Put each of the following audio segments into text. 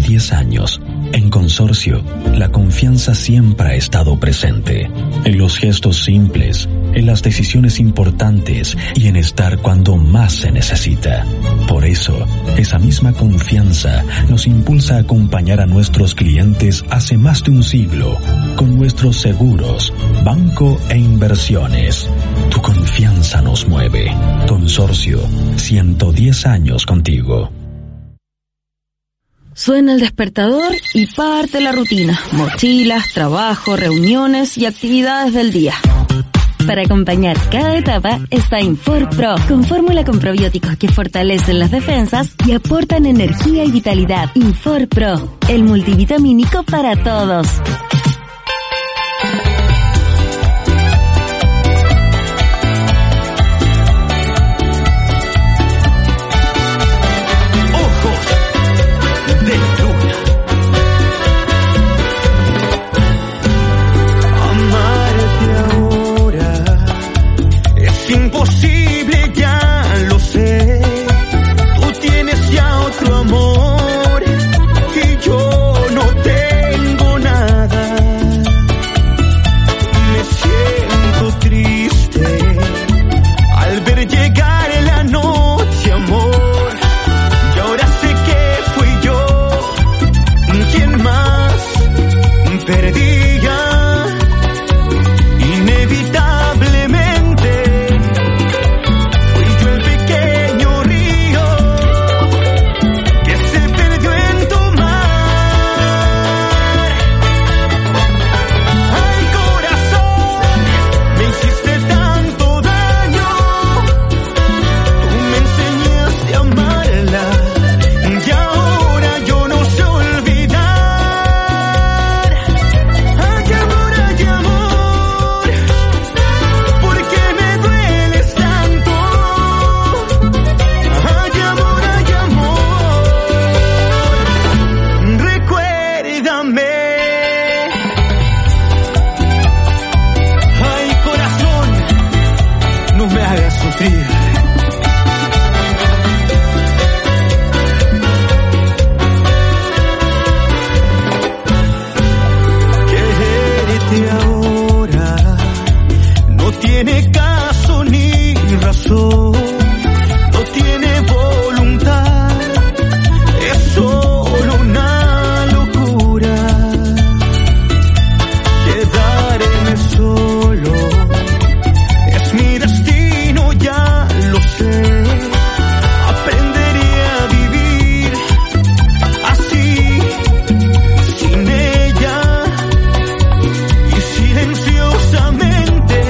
110 años, en Consorcio, la confianza siempre ha estado presente. En los gestos simples, en las decisiones importantes y en estar cuando más se necesita. Por eso, esa misma confianza nos impulsa a acompañar a nuestros clientes hace más de un siglo con nuestros seguros, banco e inversiones. Tu confianza nos mueve. Consorcio, 110 años contigo. Suena el despertador y parte la rutina. Mochilas, trabajo, reuniones y actividades del día. Para acompañar cada etapa está Infor Pro, con fórmula con probióticos que fortalecen las defensas y aportan energía y vitalidad. Infor Pro, el multivitamínico para todos. Imposible, ya lo sé. Tú tienes ya otro amor y yo no tengo nada. Me siento triste al ver llegar la noche, amor. Y ahora sé que fui yo quien más perdía. Tiene caso ni razón, no tiene voluntad, es solo una locura. Quedarme solo es mi destino, ya lo sé. Aprenderé a vivir así, sin ella y silenciosamente.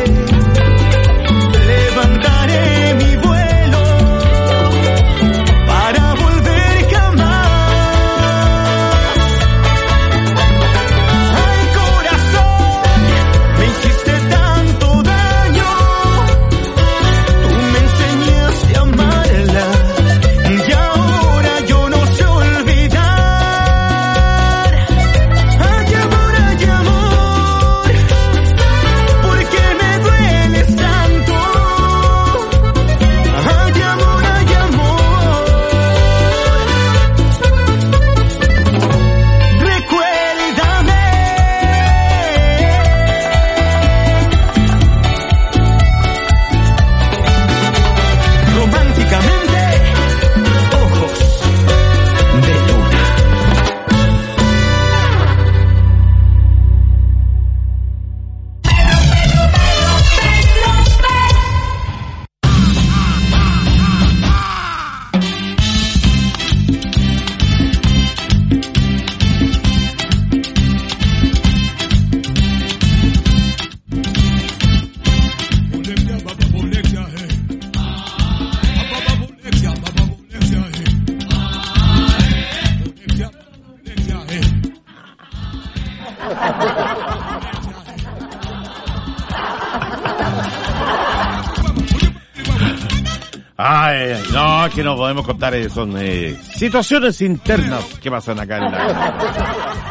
Ay, no, que no podemos contar, son situaciones internas que pasan acá en la...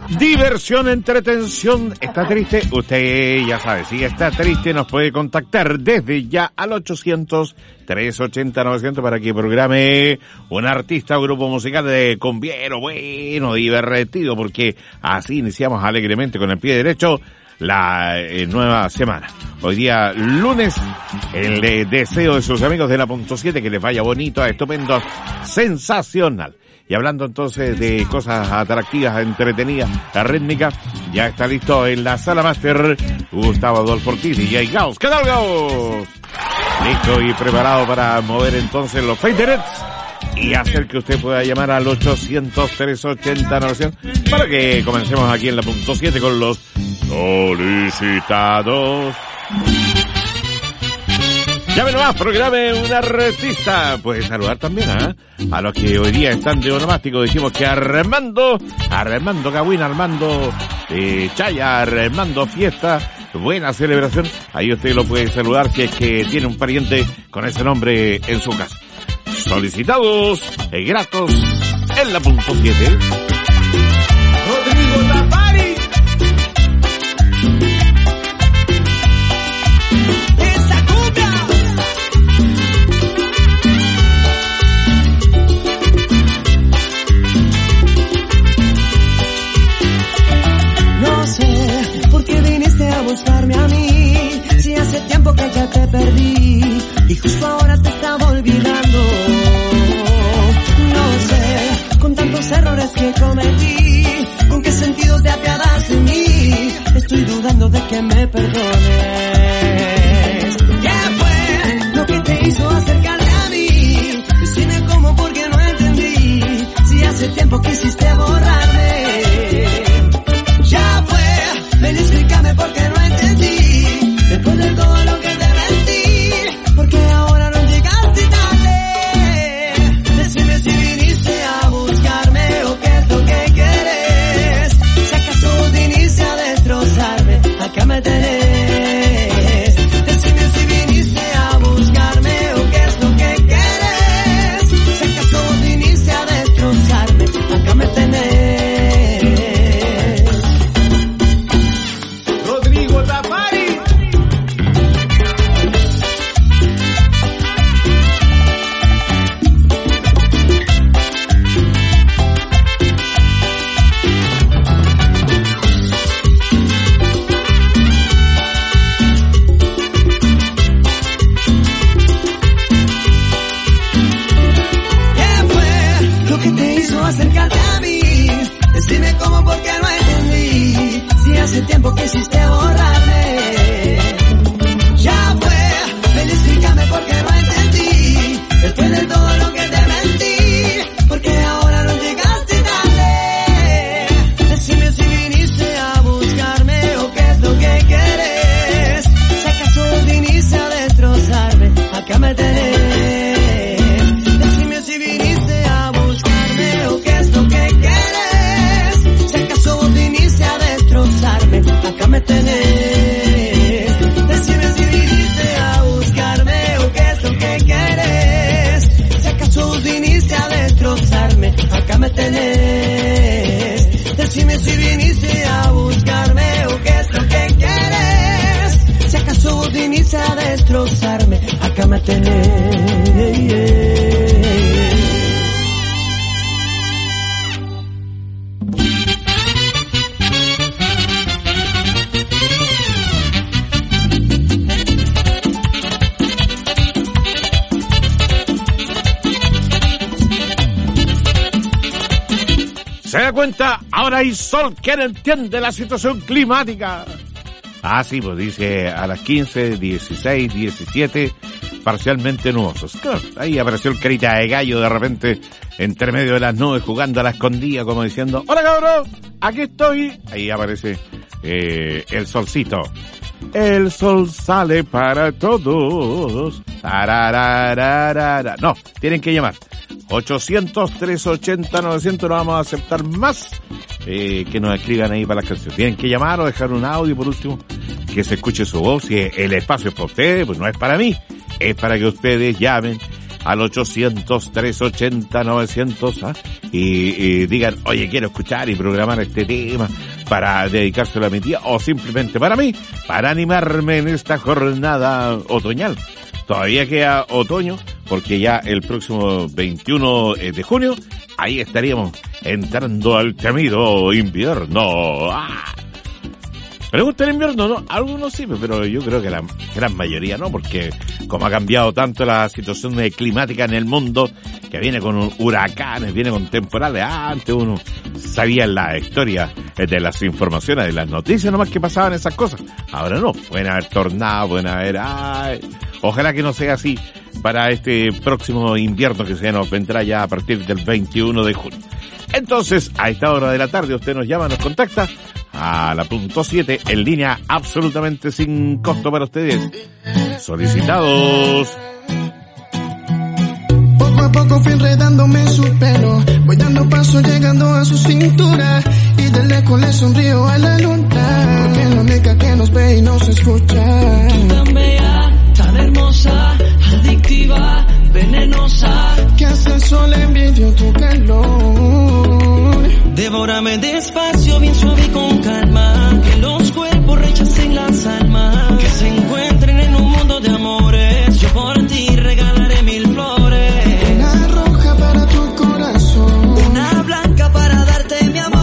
Diversión, entretención. ¿Está triste? Usted ya sabe, si está triste nos puede contactar desde ya al 800-380-900 para que programe un artista o grupo musical de cumbiero bueno, divertido, porque así iniciamos alegremente con el pie derecho la nueva semana. Hoy día lunes, el deseo de sus amigos de la punto 7 que les vaya bonito, estupendo, sensacional. Y hablando entonces de cosas atractivas, entretenidas, rítmicas, ya está listo en la sala máster Gustavo Adolfo Ortiz, DJ Gauss. ¿Qué tal, Gauss? Listo y preparado para mover entonces los favorites y hacer que usted pueda llamar al 800-380-900 para que comencemos aquí en la punto 7 con los solicitados. Llame nomás, programe un artista. Puede saludar también a los que hoy día están de onomástico. Dijimos que Armando Cagüín, Armando Chaya, Armando Fiesta, buena celebración. Ahí usted lo puede saludar si es que tiene un pariente con ese nombre en su casa. Solicitados, gratos, en la punto 7. Rodrigo Tapari. Esta cumbia. No sé por qué viniste a buscarme a mí, si hace tiempo que ya te perdí y justo ahora te estaba olvidando. No sé, con tantos errores que cometí, ¿con qué sentido te apiadas de mí? Estoy dudando de que me perdones. ¿Qué fue lo que te hizo acercarte a mí? Decime cómo, porque no entendí. Si hace tiempo quisiste borrarme. Ya fue, ven, explícame por qué no entendí. Después de todo lo que te mentí, porque ahora no llegaste tarde. Decime si viniste a buscarme o qué es lo que quieres. Si acaso viniste a destrozarme, acá me tenés. Decime si viniste a buscarme o qué es lo que quieres. Si acaso viniste a destrozarme, acá me tenés. Rodrigo Tapari. Acércate a mí, decime cómo, porque no entendí. Si hace tiempo que hiciste borrarme. Ya fue, ven, explícame por qué no entendí. Después de todo lo que te mentí, porque ahora no llegaste tarde. Decime si viniste a buscarme o qué es lo que quieres. Si acaso viniste a destrozarme, acá me tenés. Decime si viniste a buscarme o qué es lo que quieres. Si acaso vos viniste a destrozarme, acá me tenés. Decime si viniste a buscarme o qué es lo que quieres. Si acaso vos viniste a destrozarme, acá me tenés. Decime si viniste a buscarme o qué es lo que quieres. Si acaso vos viniste a destrozarme, acá me tenés. ¿Se da cuenta? Ahora hay sol. ¿Quién entiende la situación climática? Ah, sí, pues dice a las 15, 16, 17, parcialmente nubosos. Claro, ahí apareció el carita de gallo de repente entre medio de las nubes jugando a la escondida, como diciendo: ¡hola, cabrón! ¡Aquí estoy! Ahí aparece el solcito. El sol sale para todos. Tararararara. No, tienen que llamar. 800-380-900, no vamos a aceptar más que nos escriban ahí para las canciones. Tienen que llamar o dejar un audio por último, que se escuche su voz. Si el espacio es para ustedes, pues no es para mí, es para que ustedes llamen al 800-380-900, y digan, oye, quiero escuchar y programar este tema para dedicárselo a mi tía, o simplemente para mí, para animarme en esta jornada otoñal. Todavía queda otoño, porque ya el próximo 21 de junio, ahí estaríamos entrando al temido invierno. ¡Ah! ¿Me gusta el invierno? No, algunos sí, pero yo creo que la gran mayoría no, porque como ha cambiado tanto la situación climática en el mundo, que viene con huracanes, viene con temporales. Antes uno sabía en la historia de las informaciones, de las noticias nomás que pasaban esas cosas. Ahora no, pueden haber tornados, pueden haber... ¡Ay! Ojalá que no sea así para este próximo invierno que se nos vendrá ya a partir del 21 de junio. Entonces, a esta hora de la tarde usted nos llama, nos contacta a la punto 7 en línea absolutamente sin costo para ustedes. Solicitados. Poco a poco fui enredándome en su pelo, voy dando paso llegando a su cintura y de lejos le sonrío a la luna, porque es la única que nos ve y nos escucha. Tú tan bella, tan hermosa, adictiva, venenosa, que hace el sol envidio tu calor. Devórame despacio, bien suave y con calma, que los cuerpos rechacen las almas, que se encuentren en un mundo de amores. Yo por ti regalaré 1000 flores. Una roja para tu corazón, Una blanca para darte mi amor.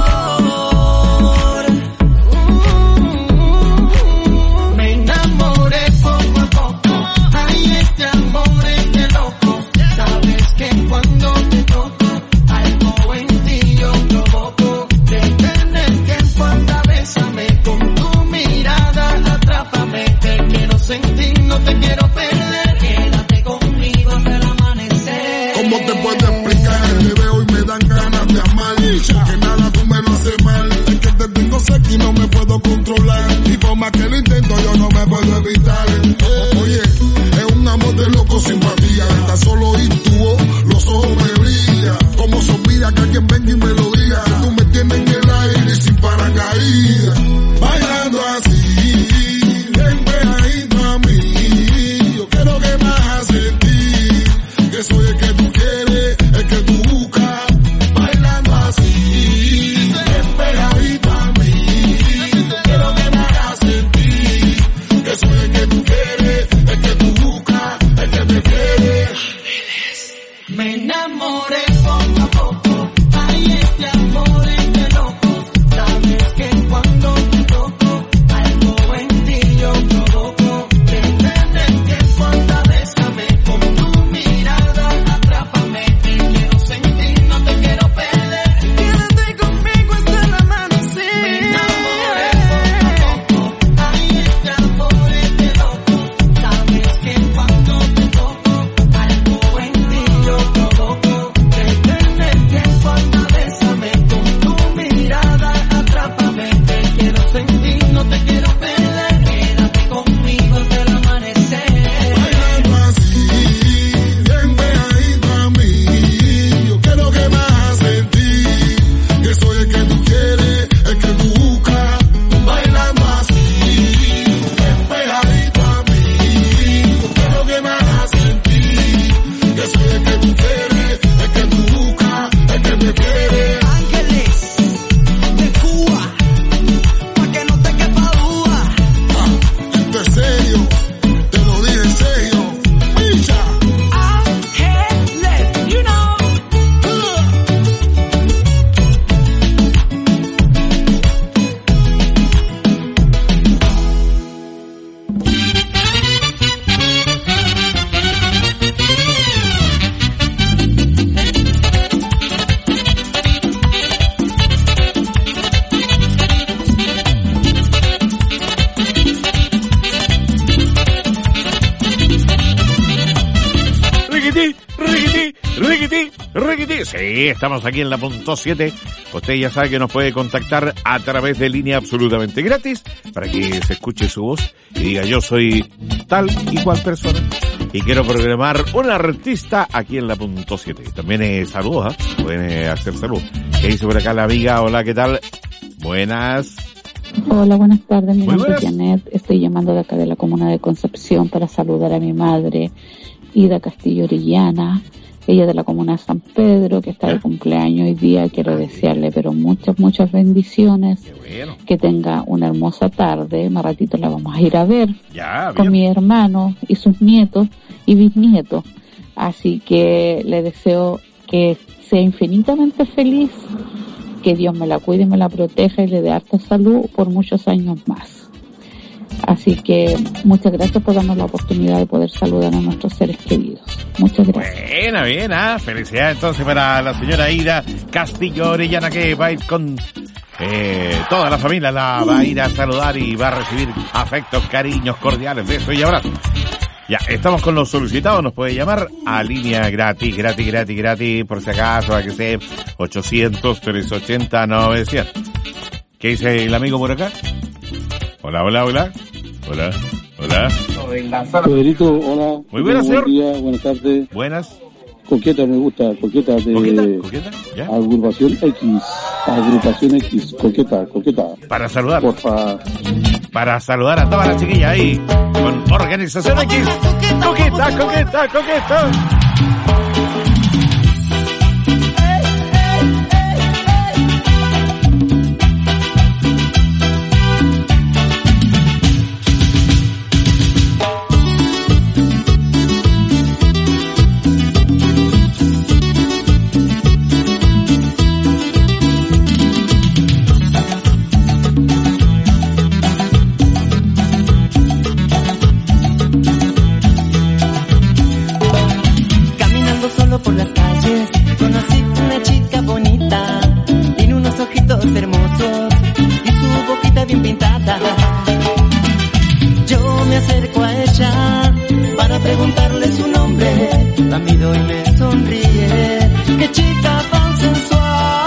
Me enamoré poco a poco, ay, este amor es de loco. Sabes que cuando te toco, algo en ti yo provoco. Detén el tiempo, anda, bésame, con tu mirada atrápame. Te quiero sentir, no te quiero perder. Quédate conmigo hasta el amanecer. ¿Cómo te puedo explicar? Te veo y me dan ganas de amar. Que nada tú me lo haces mal. Es que te tengo cerca y no me puedo controlar. Y por más que lo intento yo no me puedo evitar. Oye, es un amor de loco, simpatía. Está solo y tu voz, los ojos me brillan. Como suspira que alguien venga y me lo diga. Tú me tienes en el aire sin paracaídas. Bailando así, bien pegadito a mí. Yo quiero que me hagas sentir que soy el que tú quieres, el que tú buscas. Bailando así, bien pegadito a mí. Yo quiero que me hagas sentir que soy el que tú quieres, el que tú buscas, el que te quiere. Me enamoré poco a poco, ay, este amor es de loco. Sabes que cuando te toco, algo en ti yo provoco. Detén el tiempo, anda, bésame, con tu mirada atrápame. Te quiero sentir, no te quiero perder. Quédate conmigo hasta el amanecer. Me enamoré poco a poco, ay, este amor es de loco. Sabes que cuando te toco, algo en ti yo provoco. Detén el tiempo, anda, bésame, con tu mirada atrápame. Te quiero sentir, no te quiero perder. Quédate conmigo hasta el amanecer. Bailando así, bien pegadito a mí. Yo quiero que me hagas sentir que soy el que tú quieres, el que tú buscas. Bailando así, bien pegadito a mí. Yo quiero que me hagas sentir que soy el que tú quieres, el que tú buscas, el que te quiere. Ángeles de Cuba, pa' que no te quepa duda. Esto es serio, te lo dije en serio. Picha. Ángeles, you know. Riquití. Sí, estamos aquí en la punto 7. Usted ya sabe que nos puede contactar a través de línea absolutamente gratis para que se escuche su voz y diga yo soy tal y cual persona y quiero programar un artista aquí en la punto 7. También saludos, pueden hacer saludos. ¿Qué dice por acá la amiga? Hola, ¿qué tal? Buenas. Hola, buenas tardes. Mi Muy nombre es buenas. Janet. Estoy llamando de acá de la comuna de Concepción para saludar a mi madre Ida Castillo Orellana, ella de la comuna de San Pedro, que está de cumpleaños hoy día. Quiero desearle pero muchas bendiciones, que tenga una hermosa tarde. Más ratito la vamos a ir a ver con mi hermano y sus nietos y bisnietos, así que le deseo que sea infinitamente feliz, que Dios me la cuide, me la proteja y le dé harta salud por muchos años más. Así que muchas gracias por darnos la oportunidad de poder saludar a nuestros seres queridos. Muchas gracias. Bien, felicidades entonces para la señora Ida Castillo Orellana, que va a ir con toda la familia, la va a ir a saludar y va a recibir afectos, cariños, cordiales, besos y abrazos. Ya, estamos con los solicitados, nos puede llamar a línea gratis, por si acaso, a que sea 800-380-900. ¿Qué dice el amigo por acá? Hola. Federico, hola. Muy buenas, señor. Buen día, buenas tardes. Buenas. Coqueta, me gusta, Coqueta de ¿Coqueta? ¿Ya? Agrupación X, Coqueta. Para saludar. Porfa. Para saludar a todas las chiquillas ahí, con Organización X. Coqueta. Por las calles conocí una chica bonita, tiene unos ojitos hermosos y su boquita bien pintada. Yo me acerco a ella para preguntarle su nombre, la miro y me sonríe. ¡Qué chica tan sensual!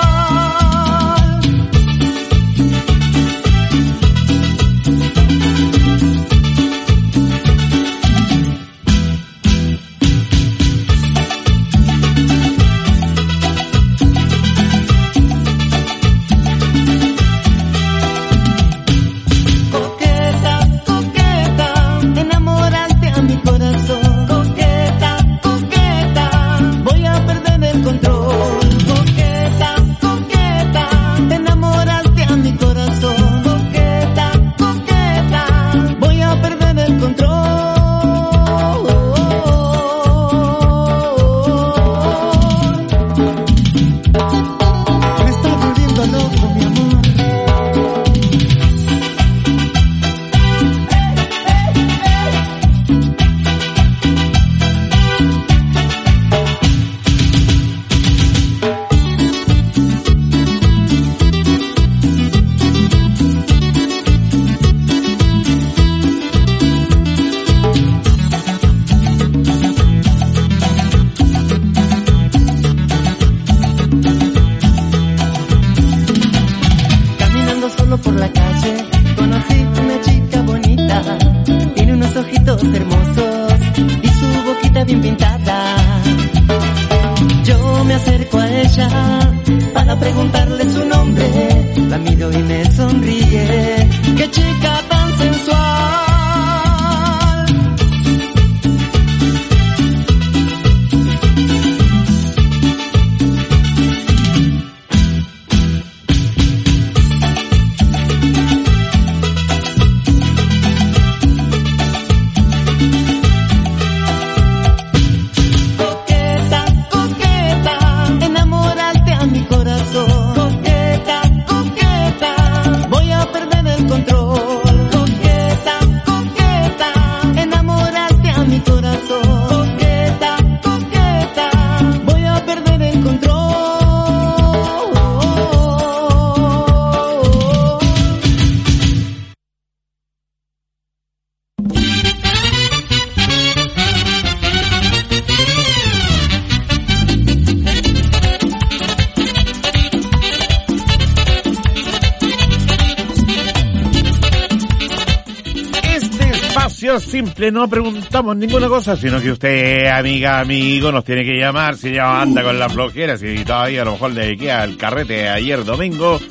Simple, no preguntamos ninguna cosa, sino que usted, amigo, nos tiene que llamar si ya anda con la flojera, si todavía a lo mejor le queda el carrete de ayer domingo,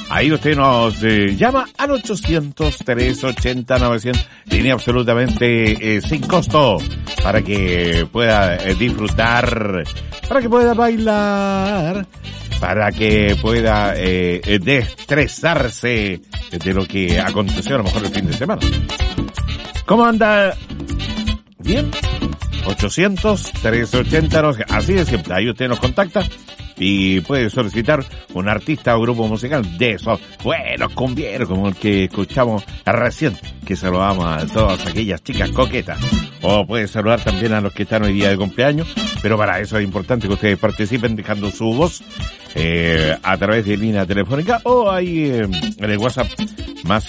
Ahí usted nos llama al 800-380-900, línea absolutamente sin costo, para que pueda disfrutar, para que pueda bailar, para que pueda desestresarse de lo que aconteció a lo mejor el fin de semana. ¿Cómo anda? ¿Bien? 800-380, así de siempre, ahí usted nos contacta y puede solicitar un artista o grupo musical de esos buenos cumbieros como el que escuchamos recién, que saludamos a todas aquellas chicas coquetas, o puede saludar también a los que están hoy día de cumpleaños, pero para eso es importante que ustedes participen dejando su voz a través de línea telefónica o ahí en el WhatsApp más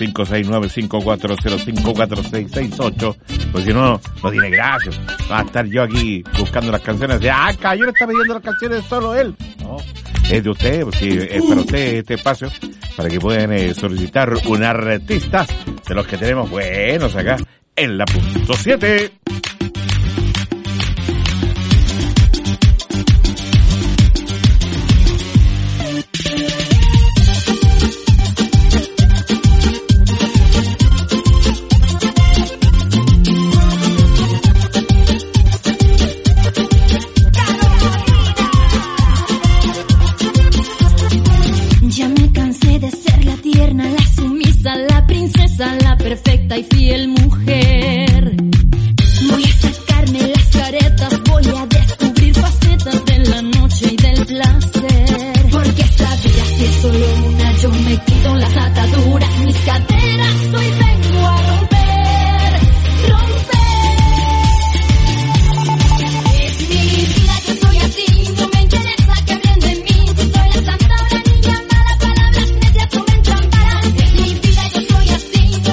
569-5405-4668, pues si no, no tiene gracia. Va a estar yo aquí buscando las canciones de yo le está pidiendo las canciones solo él. No, es de usted, pues sí, es para usted este espacio, para que puedan solicitar un artista de los que tenemos buenos acá en la punto 7. La perfecta y fiel mujer. Voy a sacarme las caretas, voy a descubrir facetas de la noche y del placer. Porque esta vida si es solo una, yo me quito las ataduras, mis caderas, hoy vengo a romper, Es mi vida, yo soy así, no me interesa que hablen de mí. Si soy la santa o la niña mala, palabras necias no me entramparán. Es mi vida, yo soy así.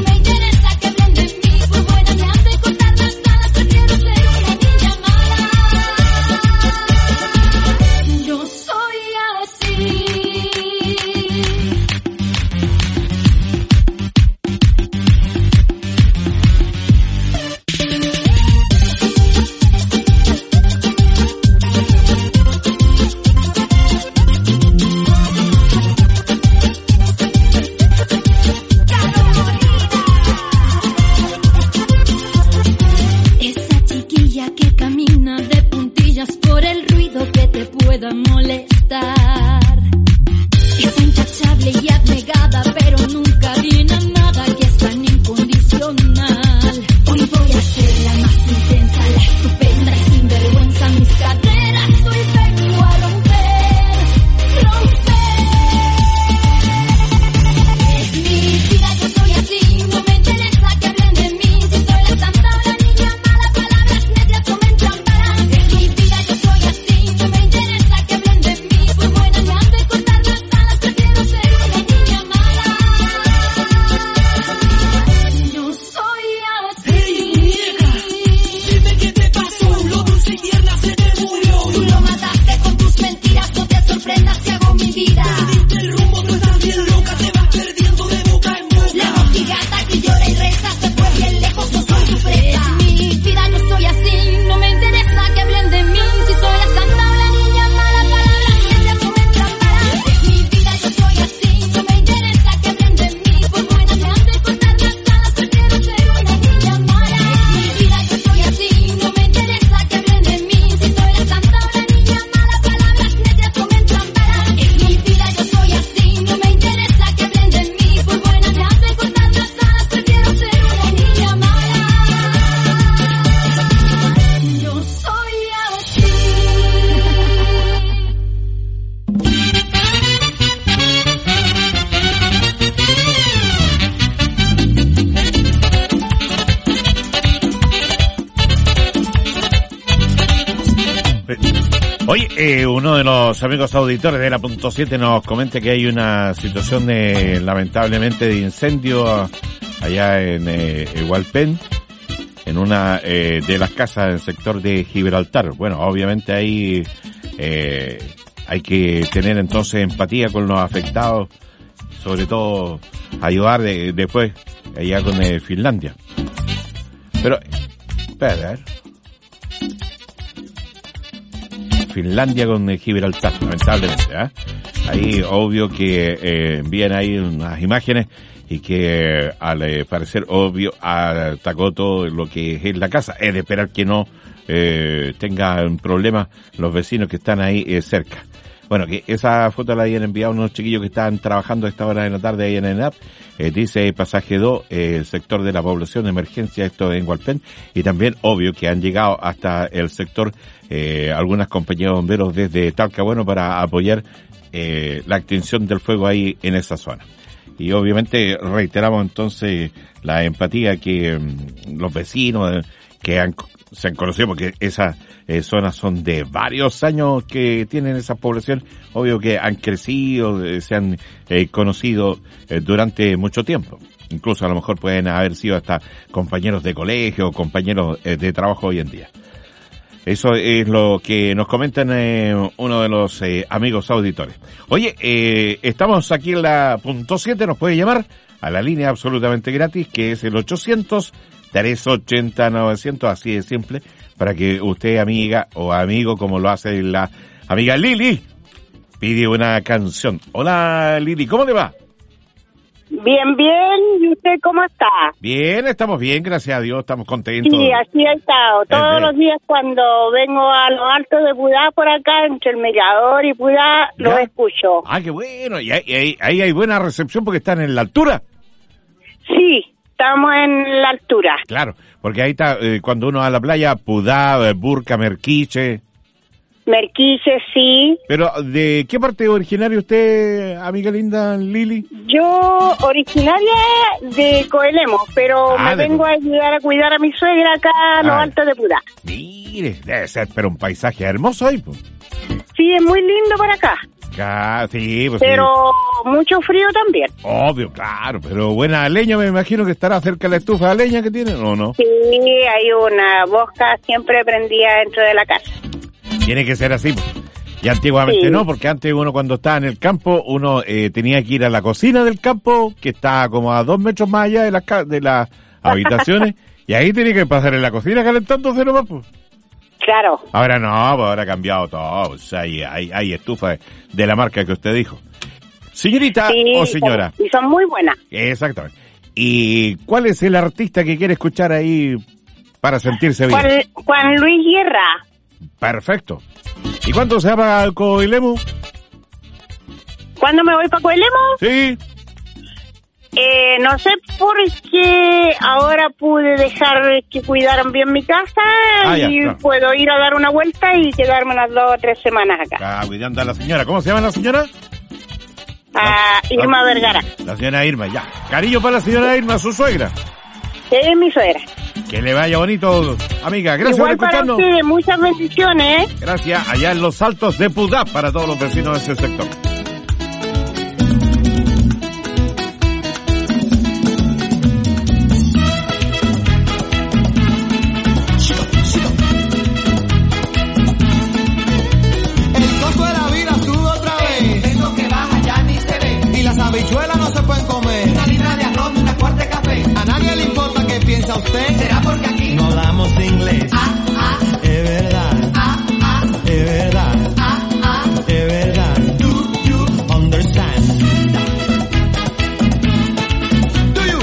Molestar. Es intachable y abnegada, pero nunca viene a nada, y es tan incondicional. Hoy voy a ser la más intensa, la estupenda y sinvergüenza, mis caderas, hoy vengo a romper. Es mi vida, yo soy así, no me interesa que hablen de mí. Si soy la santa o la niña mala, palabras necias no me entramparán. Es mi vida, yo soy así, no me interesa que hablen de mí. Por buena me han de cortar las alas, prefiero ser una niña mala. Yo soy así. Hey, muñeca, dime qué te pasó. Lo dulce y tierna se te murió. Tú lo mataste con tus mentiras, no te sorprendas que hago mi vida. Perdiste el rumbo, tú estás bien loca, te vas perdiendo de boca en boca. La voz giganta que llora y reza se fue bien lejos, no soy su presa. Es mi vida, yo soy así, no me interesa que hablen de mí. Si soy la santa o la niña mala, palabras necias no me entramparán. Es mi vida, yo soy así, no me interesa que hablen de mí. Por buena me han de cortar las alas, prefiero ser una niña mala. Es mi vida, yo soy así, no me interesa que hablen de mí. Si soy la santa o la niña mala, palabras necias no me entramparán. Es mi vida, yo soy así, no me interesa que hablen de mí. Por buena me han de cortar las alas, prefiero ser una niña mala. Yo soy así. Oye, uno de los amigos auditores de la punto 7 nos comenta que hay una situación lamentablemente de incendio allá en Hualpén, en una de las casas del sector de Gibraltar. Bueno, obviamente ahí hay que tener entonces empatía con los afectados, sobre todo ayudar después allá con Finlandia. Pero, espera, a ver. Finlandia con Gibraltar, lamentablemente, Ahí obvio que envían ahí unas imágenes y que al parecer obvio atacó todo lo que es la casa. Es de esperar que no tengan problemas los vecinos que están ahí cerca. Bueno, que esa foto la habían enviado unos chiquillos que estaban trabajando a esta hora de la tarde ahí en ENAP. Dice pasaje 2, el sector de la población de emergencia, esto en Hualpén. Y también, obvio, que han llegado hasta el sector algunas compañías de bomberos desde Talcahuano para apoyar la extinción del fuego ahí en esa zona. Y obviamente reiteramos entonces la empatía que los vecinos que se han conocido, porque esas zonas son de varios años que tienen esa población, obvio que han crecido, se han conocido durante mucho tiempo. Incluso a lo mejor pueden haber sido hasta compañeros de colegio, compañeros de trabajo hoy en día. Eso es lo que nos comentan uno de los amigos auditores. Oye, estamos aquí en la punto 7, nos puede llamar a la línea absolutamente gratis, que es el 800-380-900, así de simple, para que usted, amiga o amigo, como lo hace la amiga Lili, pide una canción. Hola Lili, ¿cómo le va? Bien, bien. ¿Y usted cómo está? Bien, estamos bien, gracias a Dios, estamos contentos. Sí, así he estado. Todos los días cuando vengo a los altos de Pudá por acá, entre el Mirador y Pudá, los escucho. Ah, qué bueno. Y ahí hay buena recepción porque están en la altura. Sí, estamos en la altura. Claro, porque ahí está, cuando uno va a la playa, Pudá, Burca, Merquiche. Merquiche, sí. Pero, ¿de qué parte originaria usted, amiga linda Lili? Yo, originaria de Coelemo, pero me vengo a ayudar a cuidar a mi suegra acá en los altos de Pudá. Mire, debe ser, pero un paisaje hermoso ahí, pues. Sí, es muy lindo por acá. Sí, pues pero sí. Mucho frío también. Obvio, claro, pero buena leña, me imagino que estará cerca de la estufa de leña que tienen, ¿o no? Sí, hay una bosca siempre prendida dentro de la casa. Tiene que ser así, pues. Y antiguamente no, porque antes uno cuando estaba en el campo, uno tenía que ir a la cocina del campo, que está como a 2 metros más allá de las habitaciones, y ahí tenía que pasar en la cocina calentándose nomás, pues. Claro. Ahora no, pues ahora ha cambiado todo, o sea, hay estufas de la marca que usted dijo. Señorita o señora. Y son muy buenas. Exactamente. ¿Y cuál es el artista que quiere escuchar ahí para sentirse bien? Juan Luis Guerra. Perfecto. ¿Y cuándo se va para Coelemo? ¿Cuándo me voy para Coelemo? Sí. No sé por qué ahora pude dejar que cuidaran bien mi casa puedo ir a dar una vuelta y quedarme unas 2 o 3 semanas acá. Cuidando a la señora. ¿Cómo se llama la señora? Irma Vergara. La señora Irma, ya. Cariño para la señora Irma, su suegra. Es mi suegra. Que le vaya bonito, amiga. Gracias Igual por escucharnos. Para ustedes, muchas bendiciones. Gracias. Allá en los Altos de Pudá para todos los vecinos de ese sector. El costo de la vida sube otra vez. Tengo que baja ya ni se ve. Y las habichuelas no se pueden comer. Una libra de arroz, una cuarta de café. A nadie le importa qué piensa usted. ¿Será porque aquí no hablamos inglés? Es verdad. Es verdad. Es verdad. Do you understand? Do you?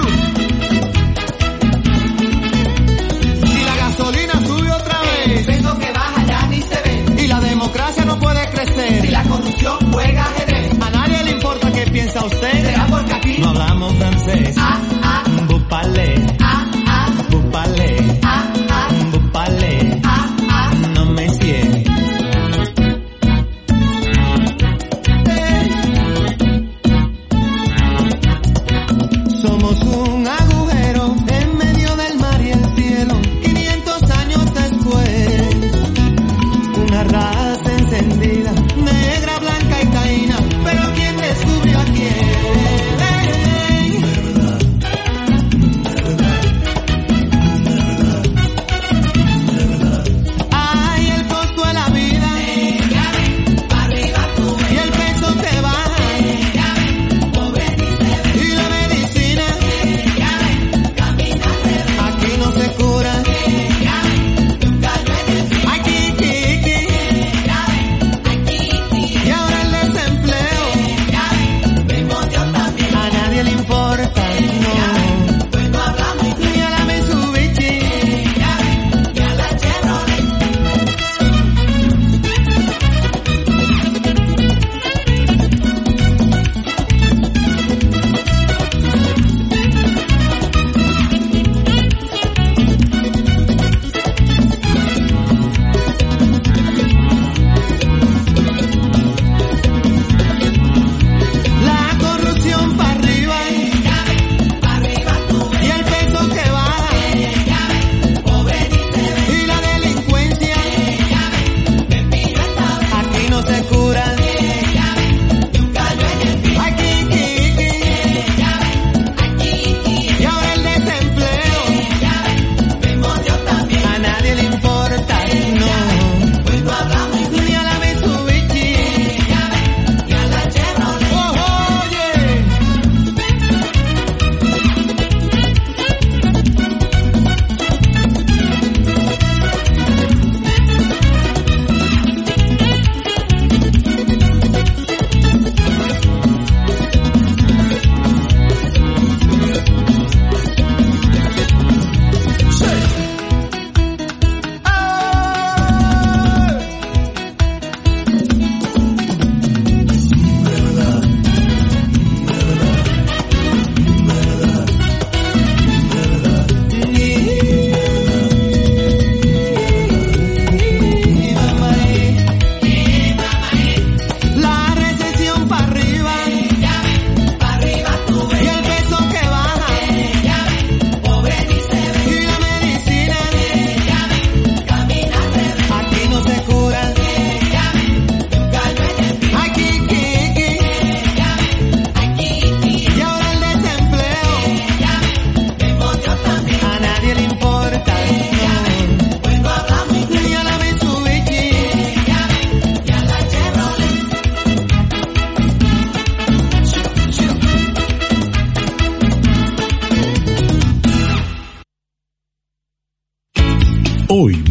Si la gasolina sube otra vez. Tengo que baja ya ni se ve. Y la democracia no puede crecer. Si la corrupción juega ajedrez. A nadie le importa qué piensa usted. ¿Será porque aquí no hablamos francés? Bupale. Bupale. Bupale. No me cierre. Somos un agujero en medio del mar y el cielo. 500 años después, una raza encendida, negra, blanca y taína. Pero ¿quién descubrió a quién?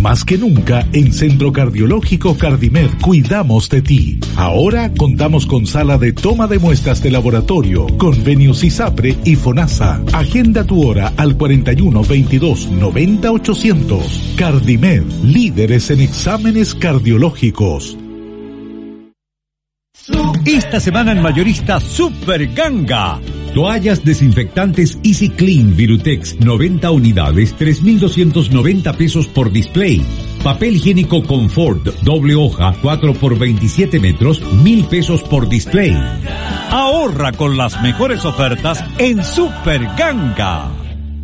Más que nunca, en Centro Cardiológico Cardimed cuidamos de ti. Ahora contamos con sala de toma de muestras de laboratorio, convenios ISAPRE y FONASA. Agenda tu hora al 41 22 90 800. Cardimed, líderes en exámenes cardiológicos. Esta semana en Mayorista Super Ganga. Toallas desinfectantes Easy Clean Virutex 90 unidades, 3,290 pesos por display. Papel higiénico Confort doble hoja 4 por 27 metros, 1,000 pesos por display. Ahorra con las mejores ofertas en Super Ganga.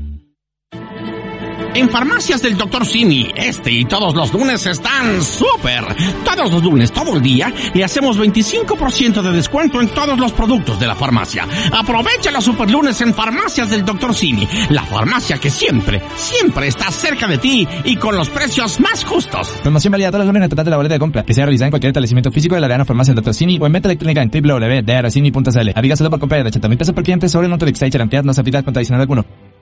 En Farmacias del Dr. Simi, y todos los lunes están súper. Todos los lunes, todo el día, le hacemos 25% de descuento en todos los productos de la farmacia. Aprovecha los super lunes en Farmacias del Dr. Simi, la farmacia que siempre está cerca de ti y con los precios más justos. Promoción válida todos los lunes en el total de la boleta de compra, que sea realizada en cualquier establecimiento físico de la Arena Farmacia del Dr. Simi o en venta electrónica en www.drcimi.cl. Aviga solo por compra de 80,000 pesos por cliente sobre Noto Exchange, cantidad no se aplica con adicional alguno.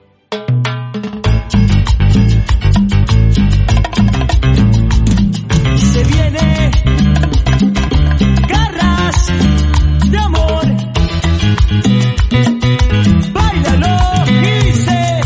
Se viene garras de amor. Báilalo, dice.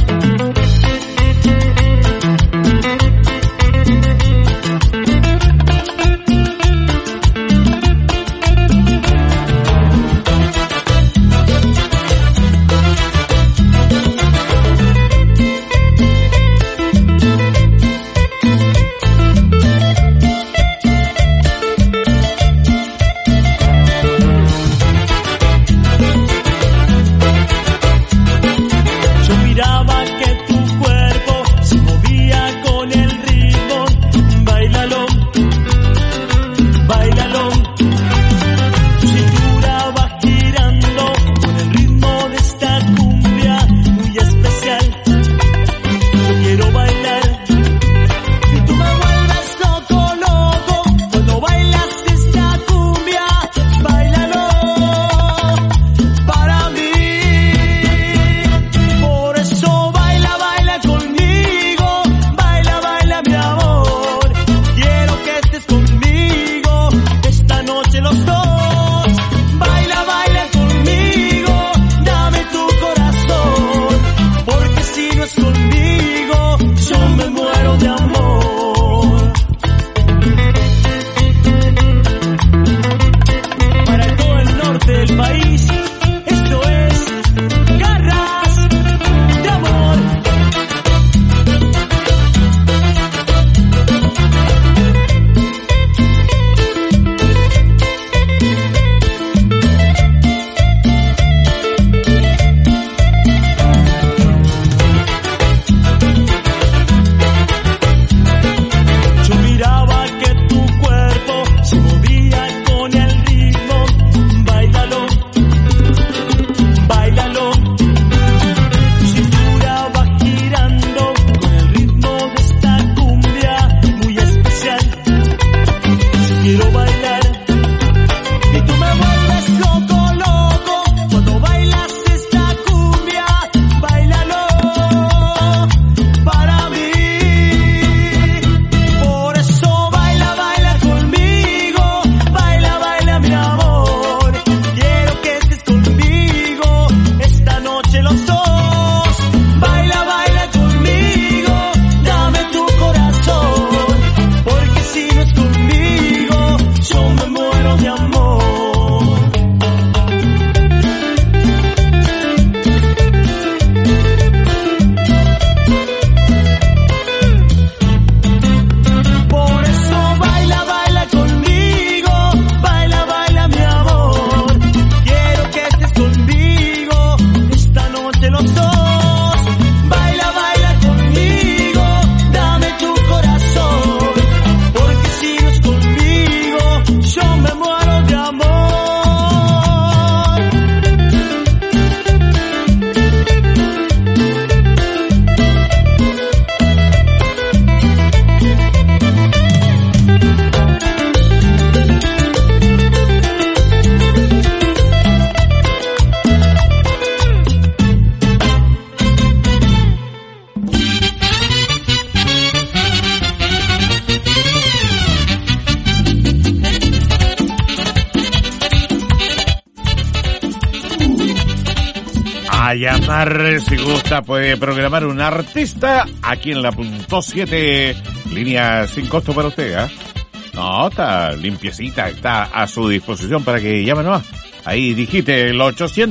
A llamar, si gusta, puede programar un artista aquí en la punto 7, línea sin costo para usted, ¿eh? No, está limpiecita, está a su disposición para que llame nomás. Ahí digite el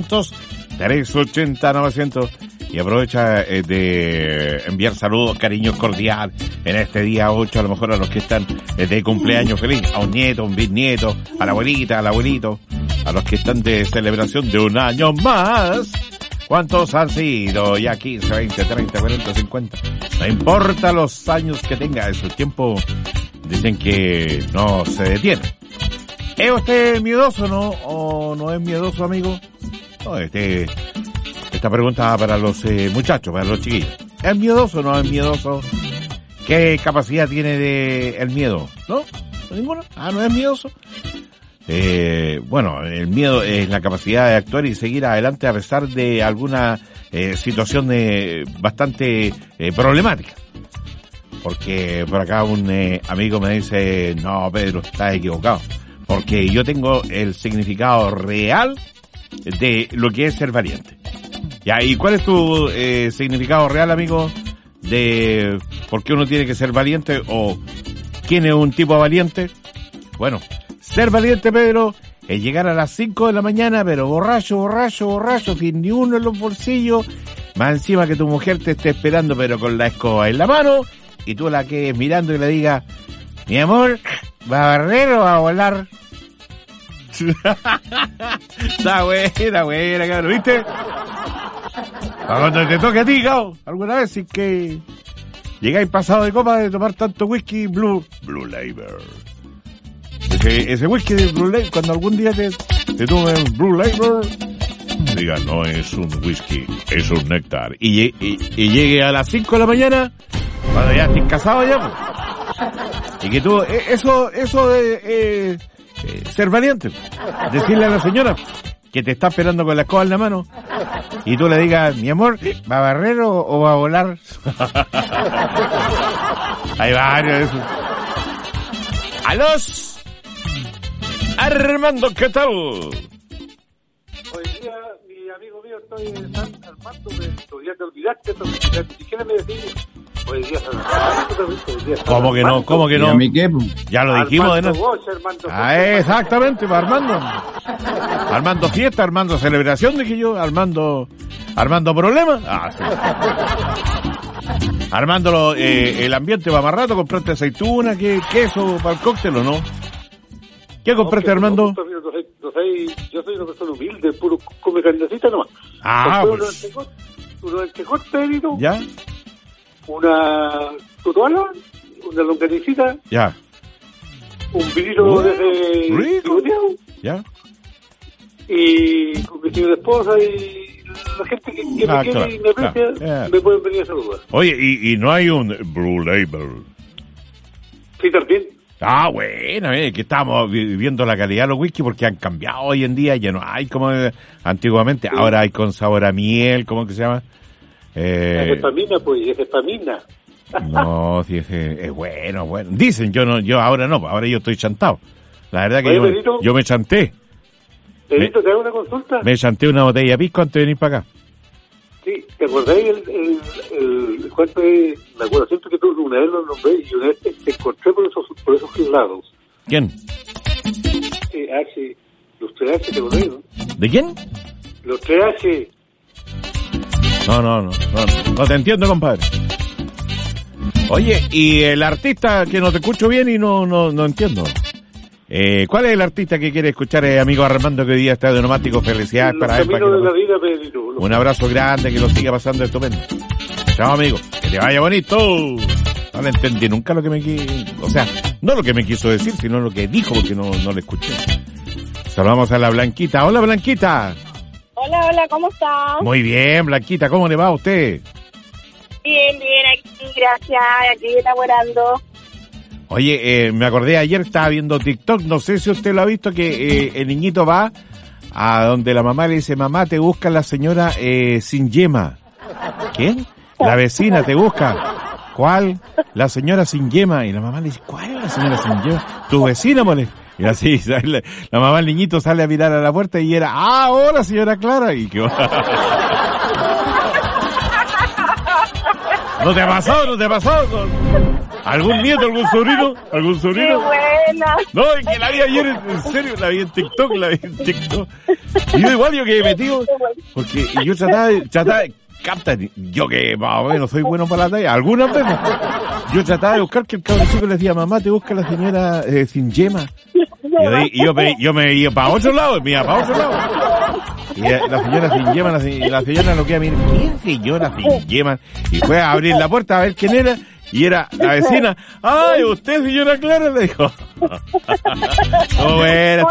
800-380-900 y aprovecha de enviar saludos, cariño cordial en este día 8, a lo mejor a los que están de cumpleaños feliz, a un nieto, un bisnieto, a la abuelita, al abuelito, a los que están de celebración de un año más. ¿Cuántos han sido? Ya 15, 20, 30, 40, 50. No importa los años que tenga, es el tiempo, dicen que no se detiene. ¿Es usted miedoso, no? ¿O no es miedoso, amigo? No, esta pregunta para los muchachos, para los chiquillos. ¿Es miedoso o no es miedoso? ¿Qué capacidad tiene de el miedo? ¿No? ¿Ninguna? Ah, ¿no es miedoso? Bueno, el miedo es la capacidad de actuar y seguir adelante a pesar de alguna situación bastante problemática. Porque por acá un amigo me dice, no, Pedro, estás equivocado. Porque yo tengo el significado real de lo que es ser valiente. Ya, ¿y cuál es tu significado real, amigo, de por qué uno tiene que ser valiente o quién es un tipo valiente? Bueno, ser valiente, Pedro, es llegar a las 5 de la mañana, pero borracho, sin ni uno en los bolsillos, más encima que tu mujer te esté esperando, pero con la escoba en la mano, y tú la quedes mirando y le digas, mi amor, ¿va a barrer o va a volar? Está buena, cabrón, ¿viste? Para cuando te toque a ti, cabrón, alguna vez, si que llegáis pasado de copa de tomar tanto whisky Blue Label. Ese whisky de Blue Label, cuando algún día te tomes Blue Label, diga, no es un whisky, es un néctar. Y llegue a las 5 de la mañana, cuando ya estés casado ya, pues. Y que tú, eso de ser valiente, decirle a la señora que te está esperando con la escoba en la mano y tú le digas, mi amor, ¿va a barrer o va a volar? Hay varios de esos. ¡Alos! Armando, ¿qué tal? Hoy día, mi amigo mío, estoy en San Armando, ya te olvidaste, ni siquiera me decís. Hoy día ¿Cómo que no? ¿Cómo que no? Ya lo dijimos de nuevo. Exactamente, Armando. Armando fiesta, Armando celebración, dije yo, Armando problemas. Sí. Armando el ambiente va más rato, compraste aceituna, queso para el cóctel o no. ¿Qué compraste, Armando? Yo soy una persona humilde, puro come carnecita nomás. Pues. Uno entrecot, Pedrito. ¿Ya? Una tutuala, una longanicita. Ya. Un vinilo de picoteado. Ya. Y con mi señora esposa y la gente que me quiere y me aprecia, me pueden venir a saludar. Oye, y no hay un Blue Label. Sí, también. Bueno, que estamos viendo la calidad de los whisky porque han cambiado hoy en día, ya no hay como antiguamente, sí. Ahora hay con sabor a miel, ¿cómo que se llama? Es espamina, pues, es espamina. No, sí, es bueno. Dicen, yo ahora no, ahora yo estoy chantado. La verdad que yo me chanté. Pedrito, ¿te hago una consulta? Me chanté una botella de pisco antes de venir para acá. Sí, ¿te acordáis el cuento de... Me acuerdo siempre que tú una vez lo nombré y una vez te encontré por esos lados. ¿Quién? Los 3H, ¿te acordáis, no? ¿De quién? Los 3H. No te entiendo, compadre. Oye, y el artista que no te escucho bien y no entiendo. ¿Cuál es el artista que quiere escuchar, amigo Armando, que hoy día está de onomático? Felicidades para él. Un abrazo grande, que lo siga pasando estupendo. Chao, amigo. Que te vaya bonito. No le entendí nunca lo que me quiso... O sea, no lo que me quiso decir, sino lo que dijo, porque no le escuché. Saludamos a la Blanquita. Hola, Blanquita. Hola, ¿cómo estás? Muy bien, Blanquita. ¿Cómo le va a usted? Bien, aquí, gracias. Aquí elaborando. Oye, me acordé ayer, estaba viendo TikTok, no sé si usted lo ha visto, que el niñito va a donde la mamá le dice, mamá, te busca la señora sin yema. ¿Quién? La vecina te busca. ¿Cuál? La señora sin yema. Y la mamá le dice, ¿cuál es la señora sin yema? Tu vecina, mole. Y así, sale, la mamá del niñito sale a mirar a la puerta y era, hola señora Clara. Y que ¿No te ha pasado? ¿Algún nieto, algún sobrino? ¡Qué buena! No, es que la vi ayer, en serio, la vi en TikTok. Y yo igual, yo que he metido, porque yo trataba, capta, yo que más o menos soy bueno para la talla, algunas veces, yo trataba de buscar que el cabrón chico le decía, mamá, te busca la señora sin yema. Y yo me iba para otro lado, Y la señora sin yema, la señora lo que mira, ¿qué señora sin yema? Y fue a abrir la puerta a ver quién era, y era la vecina. ¡Ay, usted, señora Clara! Le dijo. Buena.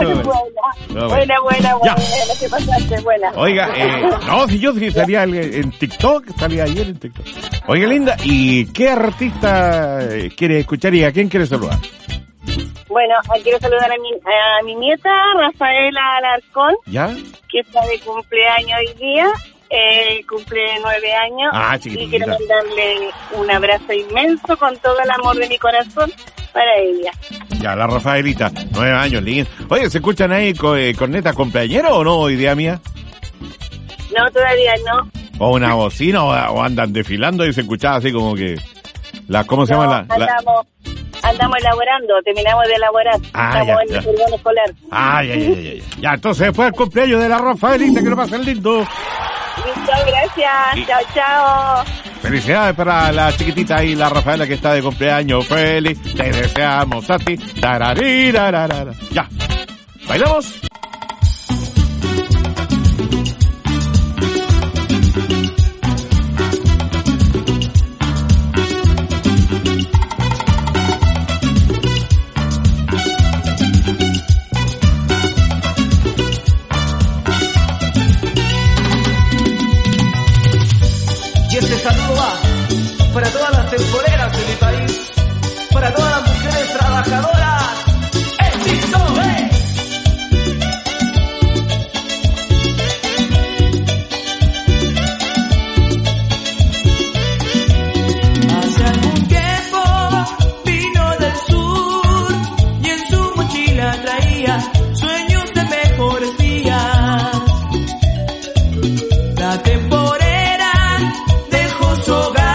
¿Qué pasaste? Buena. Oiga, si yo salía en TikTok, salía ayer en TikTok. Oiga, linda, ¿y qué artista quiere escuchar y a quién quiere saludar? Bueno, quiero saludar a mi nieta, Rafaela Alarcón. ¿Ya? Que está de cumpleaños hoy día. Cumple 9 años. Chiquitita. Y quiero mandarle un abrazo inmenso con todo el amor de mi corazón para ella. Ya, la Rafaelita, 9 años, lindo. Oye, ¿se escuchan ahí cornetas cumpleañeros o no, idea mía? No, todavía no. ¿O una bocina o andan desfilando y se escuchaba así como que... ¿Cómo se llama la...? Andamos elaborando, terminamos de elaborar. Estamos en el furgón escolar. Ya, entonces después del cumpleaños de la Rafaelita, que lo pasen lindo. Muchas gracias. Chao. Felicidades para la chiquitita y la Rafaela que está de cumpleaños. Feliz, te deseamos a ti. Tararirararara. Ya, ¿bailamos? Para todas las temporeras de mi país, para todas las mujeres trabajadoras, ¡éxito! Hace algún tiempo vino del sur y en su mochila traía sueños de mejores días. La temporera dejó su hogar.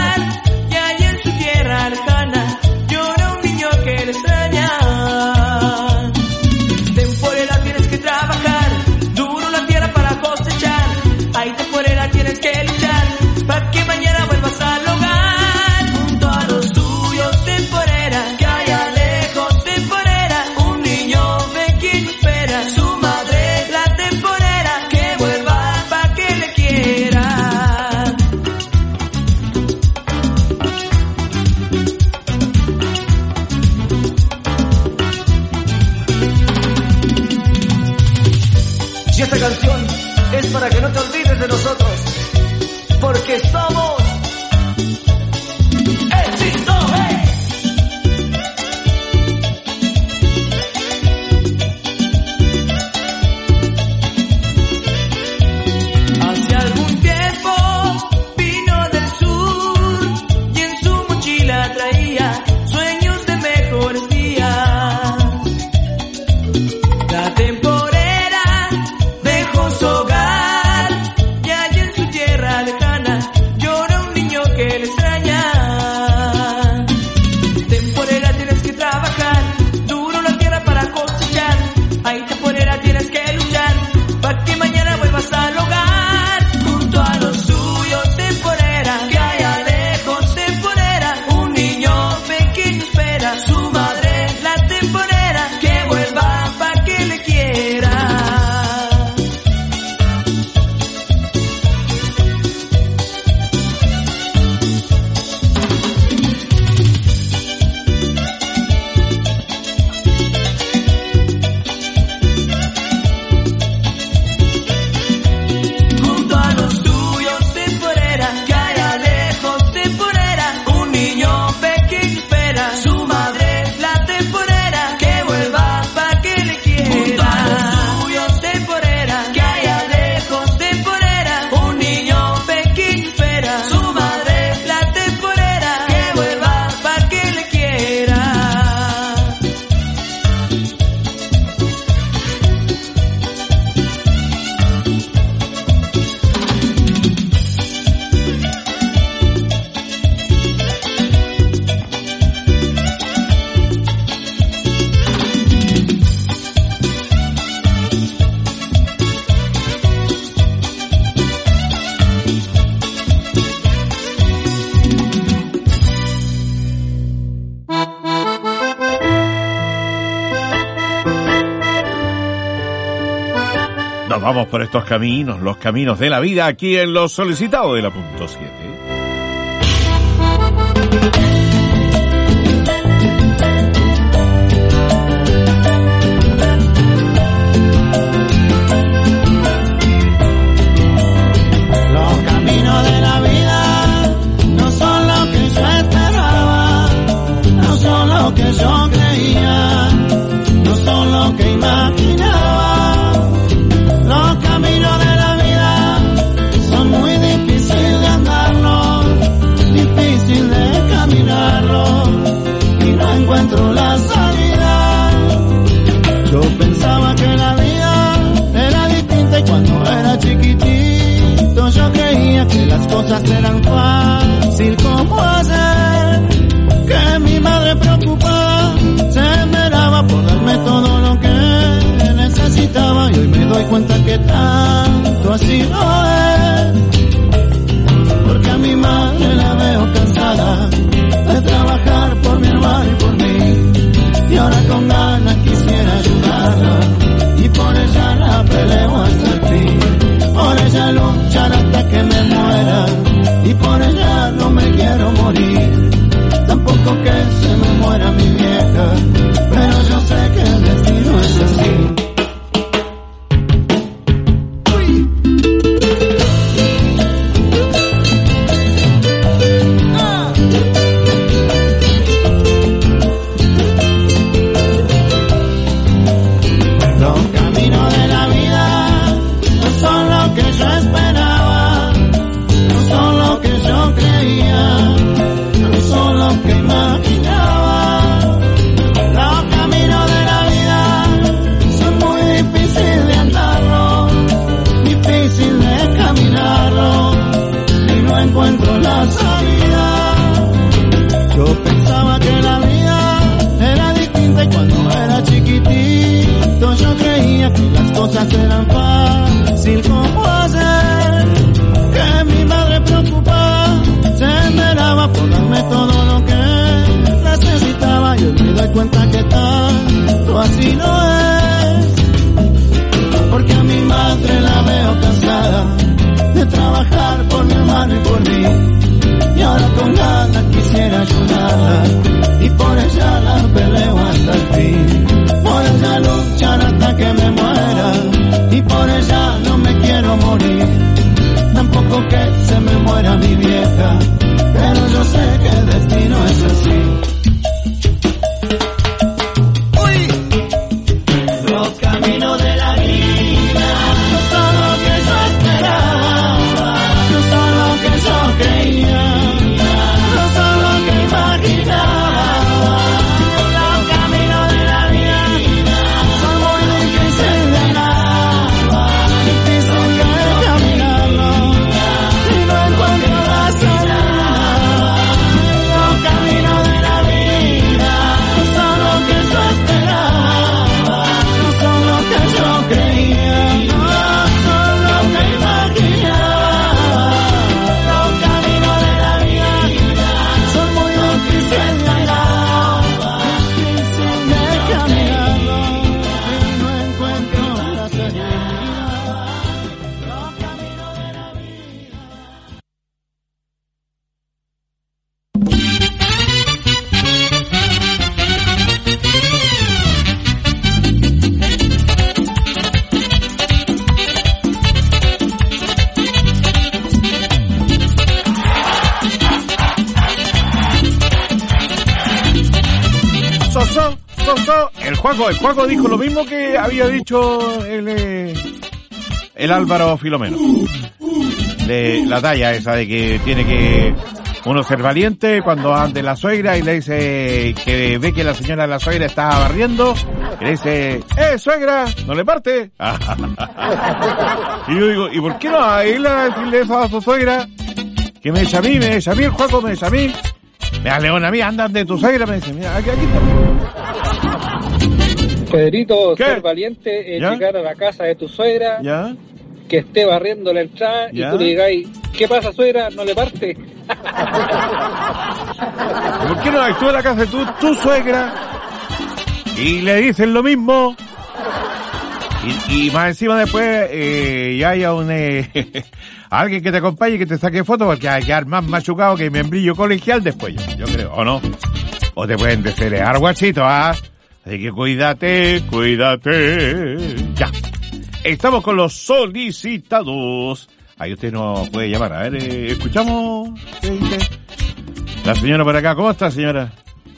Tienes que luchar para que mañana vuelvas al hogar junto a los tuyos. Temporera, que allá lejos, temporera, un niño pequeño espera su madre, la temporera, que vuelva para que le quiera. Y esta canción es para que no te olvides de nosotros, porque somos éxito. Hace algún tiempo vino del sur y en su mochila traía sueños de mejores días. La temporera dejó su hogar y allá en su tierra lejana lloró vamos por estos caminos, los caminos de la vida, aquí en Los Solicitados de la punto 7. Los caminos de la vida no son lo que yo esperaba, no son lo que yo creía, no son lo que imaginaba. Los caminos de la vida son muy difíciles de andarlos, difícil de caminarlos, y no encuentro la salida. Yo pensaba que la vida era distinta y cuando era chiquitito yo creía que las cosas eran fácil como hacer, que mi madre preocupada se esmeraba por darme todo lo que necesitaba, y hoy me doy cuenta que tanto así no es, porque a mi madre la veo cansada de trabajar por mi hermano y por mí, y ahora con ganas quisiera ayudarla, y por ella la peleo hasta el fin, por ella luchar hasta que me muera, y por ella no me quiero morir, tampoco que se me muera mi vieja, pero yo sé que el destino es así. Encuentro la salida. Yo pensaba que la vida era distinta y cuando era chiquitito yo creía que las cosas eran fácil como hacer, que mi madre preocupada se esmeraba por darme todo lo que necesitaba, y hoy me doy cuenta que tanto así no es, porque a mi madre la veo cansada de trabajar por mi hermano y por mí, y ahora con ganas quisiera ayudarla, y por ella la peleo hasta el fin, por ella luchar hasta que me muera, y por ella no me quiero morir, tampoco que se me muera mi vieja, pero yo sé que el destino es así. Los caminos de la vida no son lo que yo esperaba, no son lo que yo creía, no son lo que imaginaba. Los caminos de la vida son muy difíciles de andar, difíciles de caminarlo, y no encuentro la salida. Los caminos de la vida no son lo que yo esperaba, no son lo que yo creía, no son lo que imaginaba. Los caminos de la vida son muy difíciles de andar, difíciles de caminarlo, y no encuentro la salida. Los caminos de la vida. El Juaco dijo lo mismo que había dicho el Álvaro Filomeno. De la talla esa de que tiene que uno ser valiente cuando ande la suegra y le dice que ve que la señora de la suegra está barriendo, y le dice, suegra, no le parte. Y yo digo, ¿y por qué no a él a decirle eso a su suegra? Que me echa a mí, el Juaco me echa a mí. Mira, León, a mí, andan de tu suegra, me dice, mira, aquí está. Pedrito, ¿qué? ser valiente es ¿Ya? llegar a la casa de tu suegra, ¿ya? Que esté barriendo la entrada ¿Ya? y tú le digáis, ¿qué pasa, suegra? ¿No le parte? ¿Por qué no actúa en la casa de tu suegra y le dicen lo mismo? Y más encima después ya haya un alguien que te acompañe y que te saque fotos, porque hay que quedar más machucado que membrillo colegial después, yo creo, ¿o no? O te pueden desheredar, guachito, ¿ah? Así que cuídate. Ya. Estamos con los solicitados. Ahí usted nos puede llamar. A ver, escuchamos. La señora por acá, ¿cómo está, señora?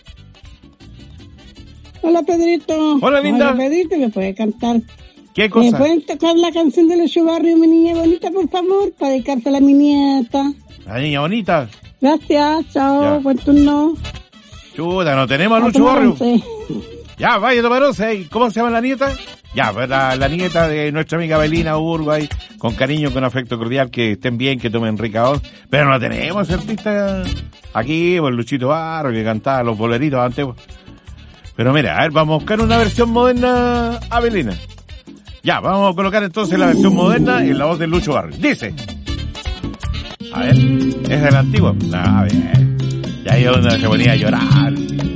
Hola, Pedrito. Hola, linda. Hola, Pedrito, ¿me puede cantar? ¿Qué cosa? ¿Me pueden tocar la canción de Lucho Barrio, mi niña bonita, por favor? Para dedicársela a mi nieta. La niña bonita. Gracias, chao, Ya. buen turno. Chuta, no tenemos a Lucho Barrio. Ya, vaya a tomar once. ¿Y cómo se llama la nieta? Ya, pues la nieta de nuestra amiga Belina Uruguay, con cariño, con afecto cordial, que estén bien, que tomen rica once. Pero no tenemos artista aquí, pues Luchito Barrio, que cantaba los boleritos antes. Pues. Pero mira, a ver, vamos a buscar una versión moderna a Belina. Ya, vamos a colocar entonces la versión moderna en la voz de Lucho Barrio. Dice. A ver, es del antiguo. A ver. Ya ahí es donde se ponía a llorar.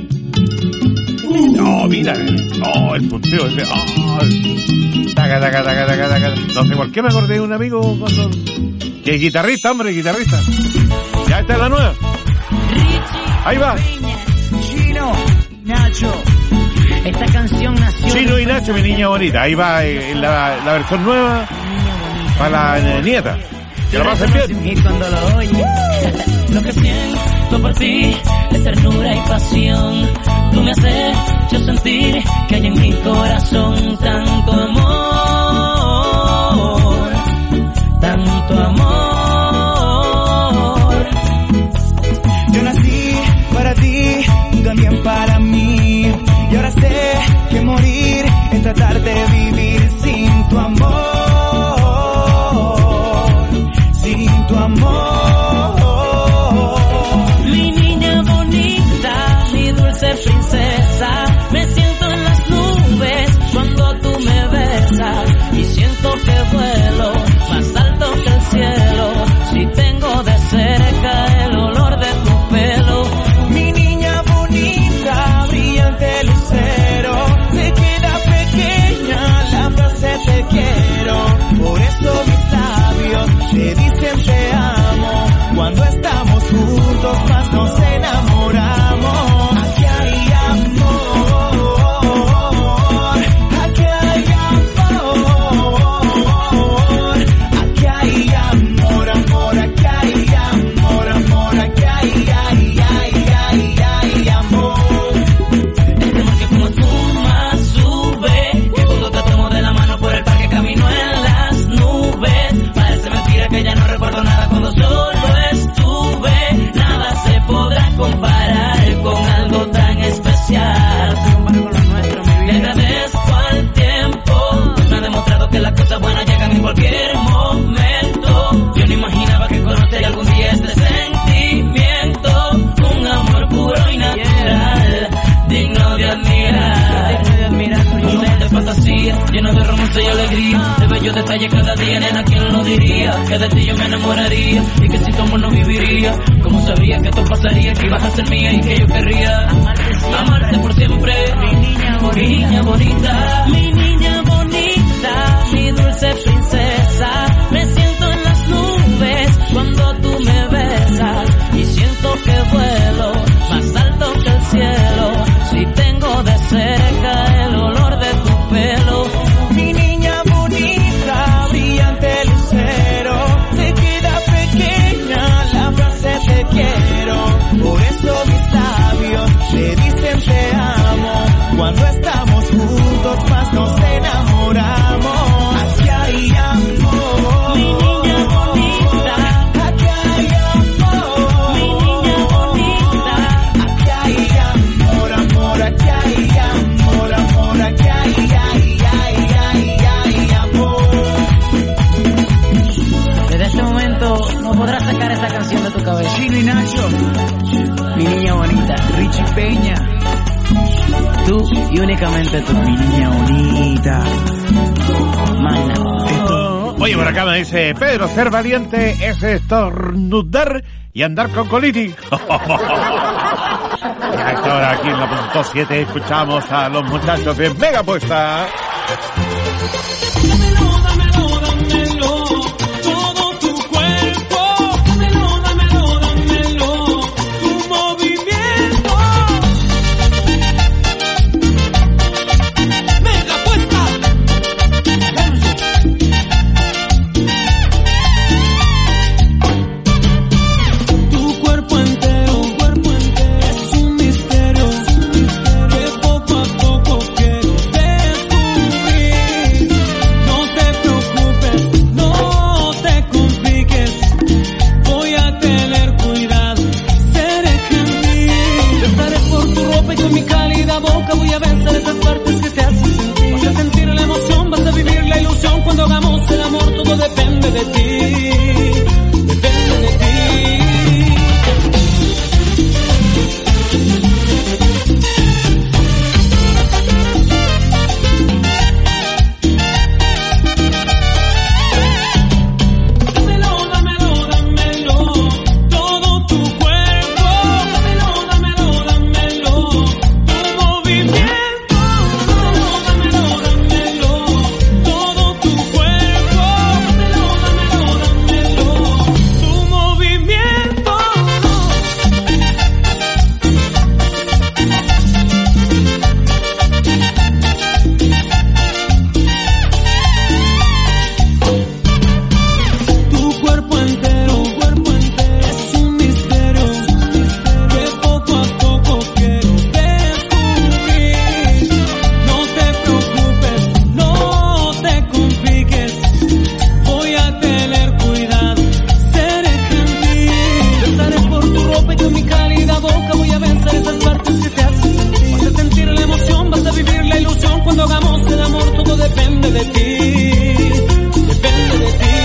No, mira. Oh, el punteo ese. Oh. Taca. No sé por qué me acordé de un amigo cuando... Que es guitarrista, hombre, guitarrista. Ya está la nueva. Ahí va. Chino, Nacho. Esta canción nació... Chino y Nacho, mi niña bonita. Ahí va la versión nueva para la nieta. Que lo pasen bien. Y cuando lo oye, lo que siento por ti es ternura y pasión. Tú me has hecho sentir que hay en mi corazón tanto amor, tanto amor. Yo nací para ti, tú también para mí. Y ahora sé que morir es tratar de vivir sin tu amor. Sin tu amor. Mi niña bonita, mi dulce princesa, me siento en las nubes cuando tú me besas y siento que vuelo más alto que el cielo si tengo de cerca el olor de tu pelo. Mi niña bonita, brillante lucero, se queda pequeña la frase te quiero. Por eso mis labios te dicen te amo. Cuando estamos juntos más nos enamoramos. Aquí hay amor, aquí hay amor, aquí hay amor, amor, aquí hay amor, amor, aquí hay amor. Este mar que como espuma sube, que juntos tratamos de la mano por el parque, camino en las nubes. Parece mentira que ya no recuerdo nada cuando solo estuve. Nada se podrá comparar con algo tan especial. Le agradezco al tiempo, me ha demostrado que las cosas buenas llegan en cualquier momento. Yo no imaginaba que conocería algún día este sentimiento, un amor puro y natural, digno de admirar. Un mundo de fantasía, lleno de romance y alegría, de bellos detalles cada día, nena, ¿quién lo diría? Que de ti yo me enamoraría y que sin tu amor no viviría. Como sabría que esto pasaría, que ibas a ser mía y que yo querría amarte por siempre. Mi niña bonita, mi niña bonita, mi dulce princesa, me siento en las nubes cuando tú me besas y siento que vuelo más alto que el cielo si tengo de cerca el olor de tu pelo. Mi niña bonita, brillante lucero, se queda pequeña la frase te quiero. Por eso mis labios te dicen te amo. Cuando estamos juntos más nos enamoramos. Aquí hay amor, mi niña bonita, aquí hay amor, mi niña bonita, aquí hay amor, amor, aquí hay amor, amor, aquí hay amor. Desde este momento no podrás sacar esa canción de tu cabeza. Chino y Nacho, Mi niña bonita, Richie Peña, tú y únicamente tú. mi niña bonita. Magna. Oye, por acá me dice Pedro, ser valiente es estornudar y andar con colitis. Y a esta hora aquí en la punto 7 escuchamos a los muchachos de Mega Puesta. de ti, depende de ti. Cuando hagamos el amor todo depende de ti, depende de ti.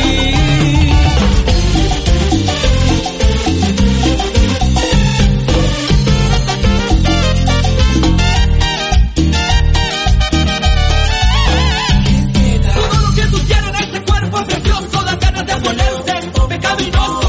Todo lo que tú tienes en este cuerpo precioso, las ganas de ponerse pecaminoso.